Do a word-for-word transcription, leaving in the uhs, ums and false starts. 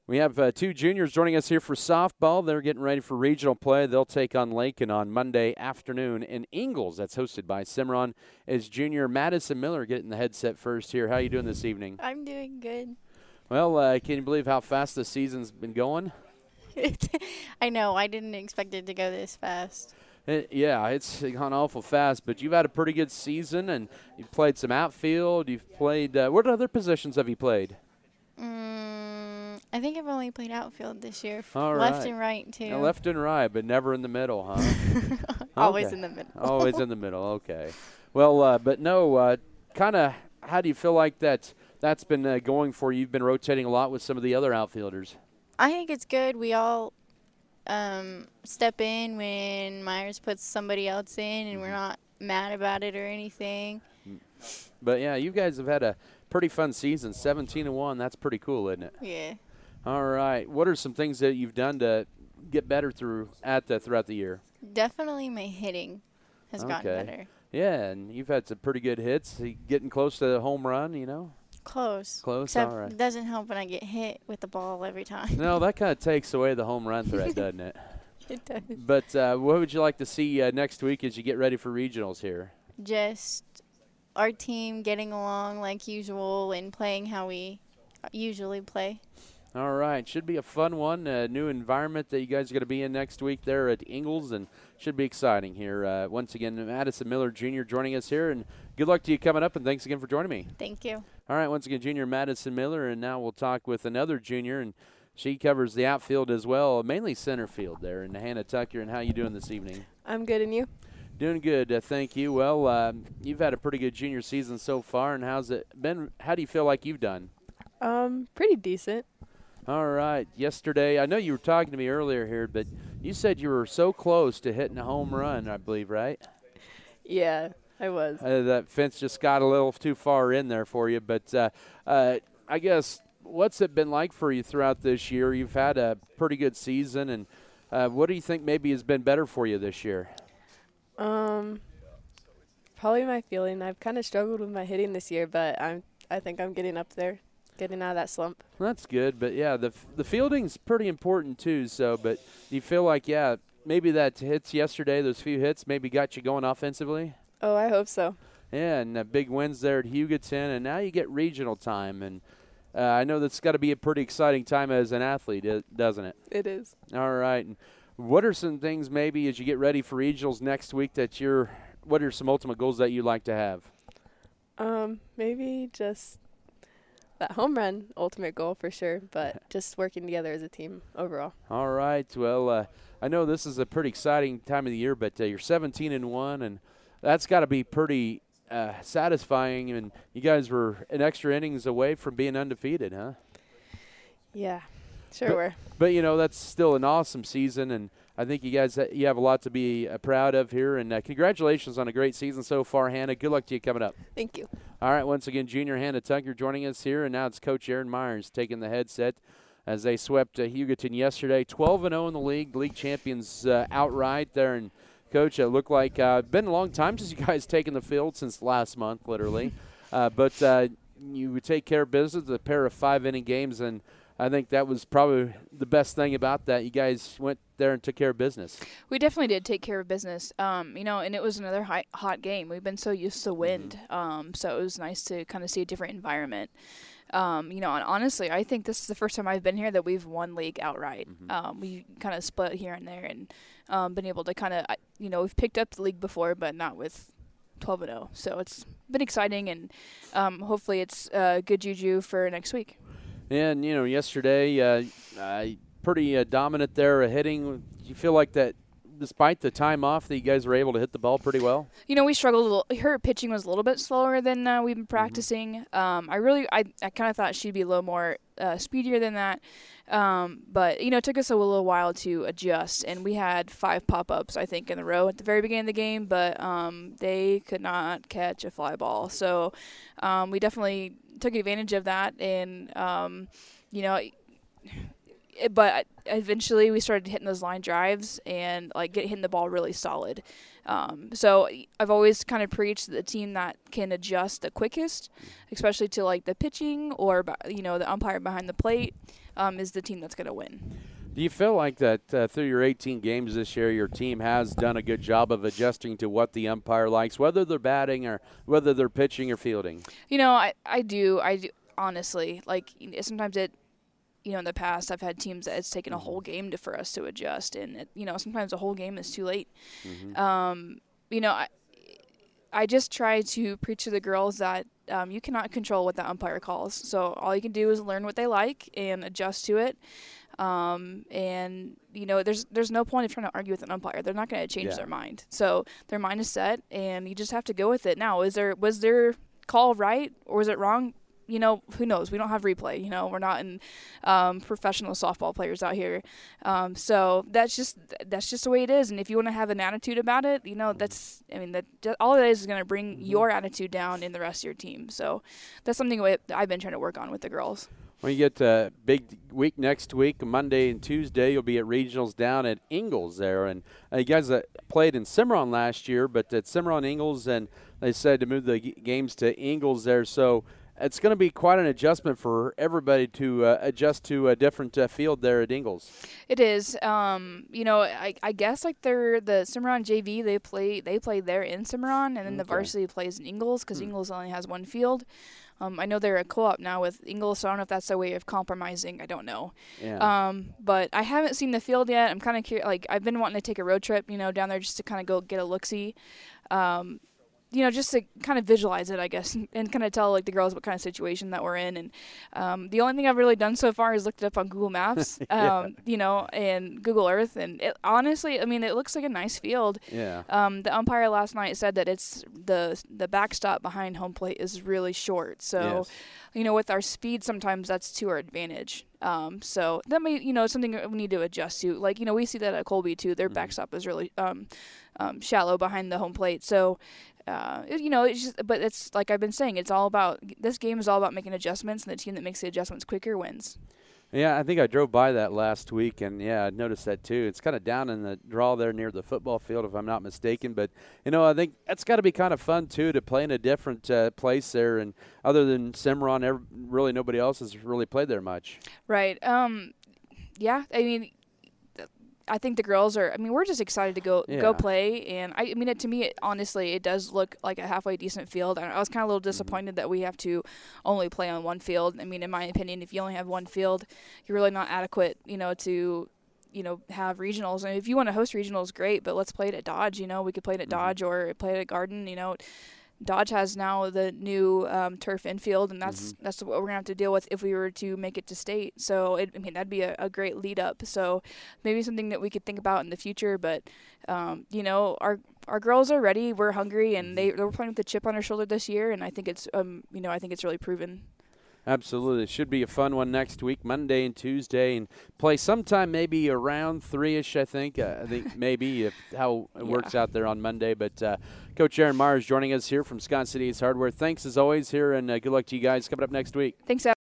We have uh, two juniors joining us here for softball. They're getting ready for regional play. They'll take on Lincoln on Monday afternoon in Ingalls. That's hosted by Cimarron. As junior Madison Miller getting the headset first here. How are you doing this evening? I'm doing good. Well, uh, can you believe how fast the season's been going? I know. I didn't expect it to go this fast. It, yeah, it's gone awful fast, but you've had a pretty good season, and you've played some outfield. You've played uh, – what other positions have you played? Mm, I think I've only played outfield this year. All left right. and right, too. Yeah, left and right, but never in the middle, huh? Always Okay. in the middle. Always in the middle, okay. Well, uh, but no, uh, kind of how do you feel like that that's been uh, going for you? You've been rotating a lot with some of the other outfielders. I think it's good. We all um, step in when Myers puts somebody else in, and we're not mad about it or anything. But, yeah, you guys have had a pretty fun season, seventeen and one. That's pretty cool, isn't it? Yeah. All right. What are some things that you've done to get better through at the, throughout the year? Definitely my hitting has gotten Okay. better. Yeah, and you've had some pretty good hits. You getting close to the home run, you know? Close. Close, Except all right. it doesn't help when I get hit with the ball every time. No, that kind of takes away the home run threat, doesn't it? It does. But uh, what would you like to see uh, next week as you get ready for regionals here? Just our team getting along like usual and playing how we usually play. All right. Should be a fun one. A new environment that you guys are going to be in next week there at Ingalls, and should be exciting here. Uh, once again, Madison Miller Junior joining us here, and good luck to you coming up, and thanks again for joining me. Thank you. All right. Once again, junior Madison Miller, and now we'll talk with another junior, and she covers the outfield as well, mainly center field there, and Hannah Tucker. And how you doing this evening? I'm good, and you? Doing good, uh, thank you. Well, uh, you've had a pretty good junior season so far, and how's it been? How do you feel like you've done? Um, pretty decent. All right. Yesterday, I know you were talking to me earlier here, but you said you were so close to hitting a home run, I believe, right? Yeah, I was. Uh, that fence just got a little too far in there for you. But uh, uh, I guess, what's it been like for you throughout this year? You've had a pretty good season, and uh, what do you think maybe has been better for you this year? Um, probably my feeling. I've kind of struggled with my hitting this year, but I'm. I think I'm getting up there, getting out of that slump. Well, that's good, but yeah, the the fielding's pretty important too. So, but do you feel like yeah, maybe that hits yesterday, those few hits, maybe got you going offensively? Oh, I hope so. Yeah, and uh, big wins there at Hugoton, and now you get regional time, and uh, I know that's got to be a pretty exciting time as an athlete, doesn't it? It is. All right. And what are some things maybe as you get ready for regionals next week that you're? What are some ultimate goals that you'd like to have? Um, maybe just that home run, ultimate goal for sure, but just working together as a team overall. All right. Well, uh, I know this is a pretty exciting time of the year, but uh, you're seventeen and one, and that's got to be pretty uh, satisfying. And you guys were an extra innings away from being undefeated, huh? Yeah, sure But- were. But you know that's still an awesome season, and I think you guys uh, you have a lot to be uh, proud of here. And uh, congratulations on a great season so far, Hannah. Good luck to you coming up. Thank you. All right, once again, junior Hannah Tucker joining us here, and now it's Coach Aaron Myers taking the headset as they swept uh, Hugoton yesterday, twelve and oh in the league, league champions uh, outright there. And Coach, it looked like uh, been a long time since you guys taken the field, since last month, literally. uh, but uh, you would take care of business, a pair of five-inning games, and I think that was probably the best thing about that. You guys went there and took care of business. We definitely did take care of business, um, you know, and it was another hot, hot game. We've been so used to wind, Mm-hmm. um, so it was nice to kind of see a different environment. Um, you know, and honestly, I think this is the first time I've been here that we've won league outright. Mhm. Um, we kind of split here and there and um, been able to kind of, you know, we've picked up the league before, but not with twelve and oh. So it's been exciting, and um, hopefully it's uh, good juju for next week. And, you know, yesterday, uh, uh, pretty uh, dominant there uh, hitting. Do you feel like that despite the time off that you guys were able to hit the ball pretty well? You know, we struggled a little. Her pitching was a little bit slower than uh, we've been practicing. Um, I really, I, I kind of thought she'd be a little more uh, speedier than that. Um, but, you know, it took us a little while to adjust. And we had five pop-ups, I think, in a row at the very beginning of the game. But um, they could not catch a fly ball. So um, we definitely took advantage of that. And, um, you know, it, but eventually we started hitting those line drives and like get hitting the ball really solid. Um, so I've always kind of preached the team that can adjust the quickest, especially to like the pitching or you know the umpire behind the plate, um, is the team that's going to win. Do you feel like that uh, through your eighteen games this year, your team has done a good job of adjusting to what the umpire likes, whether they're batting or whether they're pitching or fielding? You know, I, I do. I do, honestly. Like, sometimes it, you know, in the past, I've had teams that it's taken a whole game to, for us to adjust. And, it, you know, sometimes a whole game is too late. Mm-hmm. Um, you know, I, I just try to preach to the girls that um, you cannot control what the umpire calls. So all you can do is learn what they like and adjust to it. Um, and you know, there's there's no point of trying to argue with an umpire. They're not going to change yeah. their mind. So their mind is set, and you just have to go with it. Now, is there was their call right or was it wrong? You know, who knows? We don't have replay. You know, we're not in um, professional softball players out here. Um, so that's just that's just the way it is. And if you want to have an attitude about it, you know, that's I mean, that all it is is going to bring mm-hmm. your attitude down in the rest of your team. So that's something I've been trying to work on with the girls. When you get a big week next week, Monday and Tuesday, you'll be at regionals down at Ingalls there. And uh, you guys uh, played in Cimarron last year, but at Cimarron Ingalls, and they said to move the g- games to Ingalls there. So it's going to be quite an adjustment for everybody to uh, adjust to a different uh, field there at Ingalls. It is. Um, you know, I, I guess like they're the Cimarron J V, they play they play there in Cimarron, and then okay. the varsity plays in Ingalls because hmm. Ingalls only has one field. Um, I know they're a co-op now with Ingalls, so I don't know if that's their way of compromising. I don't know. Yeah. Um, but I haven't seen the field yet. I'm kind of curious. Like, I've been wanting to take a road trip, you know, down there just to kind of go get a look-see. Um, you know, just to kind of visualize it, I guess, and kind of tell, like, the girls what kind of situation that we're in. And um, the only thing I've really done so far is looked it up on Google Maps, yeah. um, you know, and Google Earth. And it, honestly, I mean, it looks like a nice field. Yeah. Um, the umpire last night said that it's the the backstop behind home plate is really short. So, yes. you know, with our speed, sometimes that's to our advantage. Um, so that may, you know, something we need to adjust to. Like, you know, we see that at Colby, too. Their mm-hmm. backstop is really um, um, shallow behind the home plate. So, Uh, it, you know, it's just, but it's like I've been saying, it's all about, this game is all about making adjustments, and the team that makes the adjustments quicker wins. Yeah, I think I drove by that last week, and, yeah, I noticed that too. It's kind of down in the draw there near the football field, if I'm not mistaken. But, you know, I think that's got to be kind of fun, too, to play in a different uh, place there. And other than Cimarron, every, really nobody else has really played there much. Right. Um. Yeah, I mean, I think the girls are, I mean, we're just excited to go yeah. go play. And, I, I mean, it, to me, it, honestly, it does look like a halfway decent field. And I was kind of a little disappointed mm-hmm. that we have to only play on one field. I mean, in my opinion, if you only have one field, you're really not adequate, you know, to, you know, have regionals. And if you want to host regionals, great, but let's play it at Dodge. You know, we could play it at mm-hmm. Dodge or play it at Garden, you know. Dodge has now the new um, turf infield, and that's mm-hmm. that's what we're gonna have to deal with if we were to make it to state. So it, I mean, that'd be a, a great lead up. So maybe something that we could think about in the future. But um, you know, our our girls are ready. We're hungry, and they they were playing with a chip on their shoulder this year. And I think it's um you know I think it's really proven. Absolutely. It should be a fun one next week, Monday and Tuesday, and play sometime maybe around three-ish, I think. Uh, I think maybe if how it yeah. works out there on Monday. But uh, Coach Aaron Myers joining us here from Scott City Ace Hardware. Thanks as always here, and uh, good luck to you guys coming up next week. Thanks, Al.